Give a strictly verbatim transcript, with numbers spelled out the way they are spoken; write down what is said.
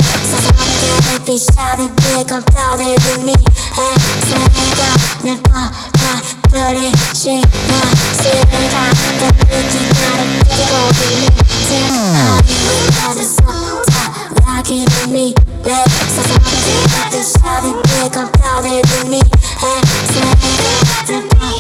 빛이 빛감 떠들 me 해세가 내 바라들이 신나 시간 느끼 나를 깨고 있니 세상이 빠졌어 다 like it in me 내 세상이 빛이 빛감 떠들 me 해세가 내